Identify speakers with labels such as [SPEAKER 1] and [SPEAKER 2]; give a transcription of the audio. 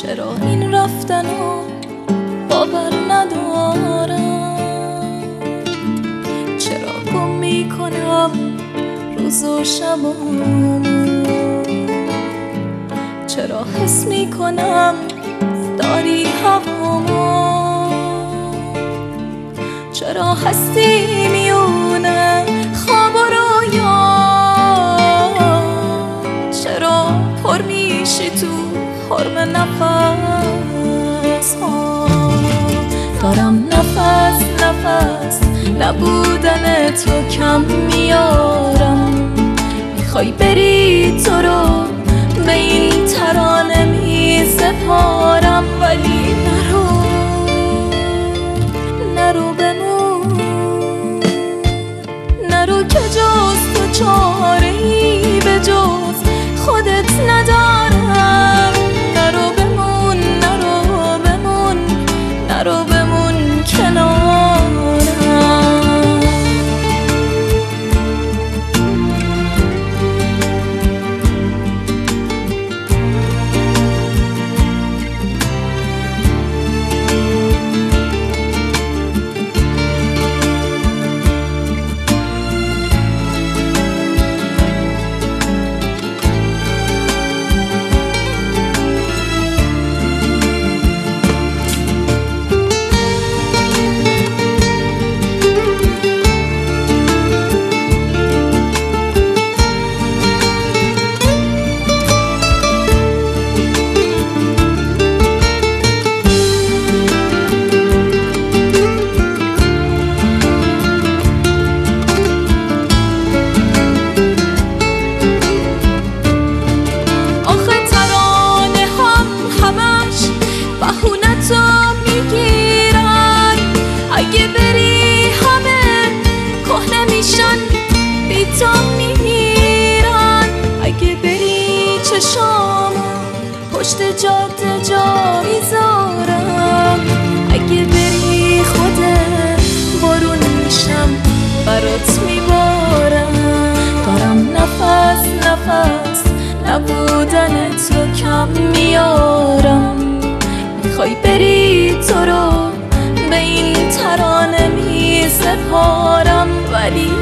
[SPEAKER 1] چرا این رفتنو باور ندارم؟ چرا گم میکنم روز و شبامو؟ چرا حس میکنم داری هوامو؟ چرا هستی میونه خواب و رویا؟ چرا پر میشی تو حرم نفس ها؟ دارم نفس نبودن تو کم میارم. میخوای بری تو رو به این ترانه میسپارم، ولی نرو بمون، نرو که جز تو چاره‌ای به جز خودت ندارم. نرو بمون، نرو بمون کنارم. اگه بری همه کهنه میشن بی تو میمیرن. اگه بری چشامو پشت جاده جا میذارم. اگه بری خودت بارون میشم برات میبارم. دارم نفس نبودن تو کم میارم. میخوای بری تو رو به این ترانه میسپارم، ولی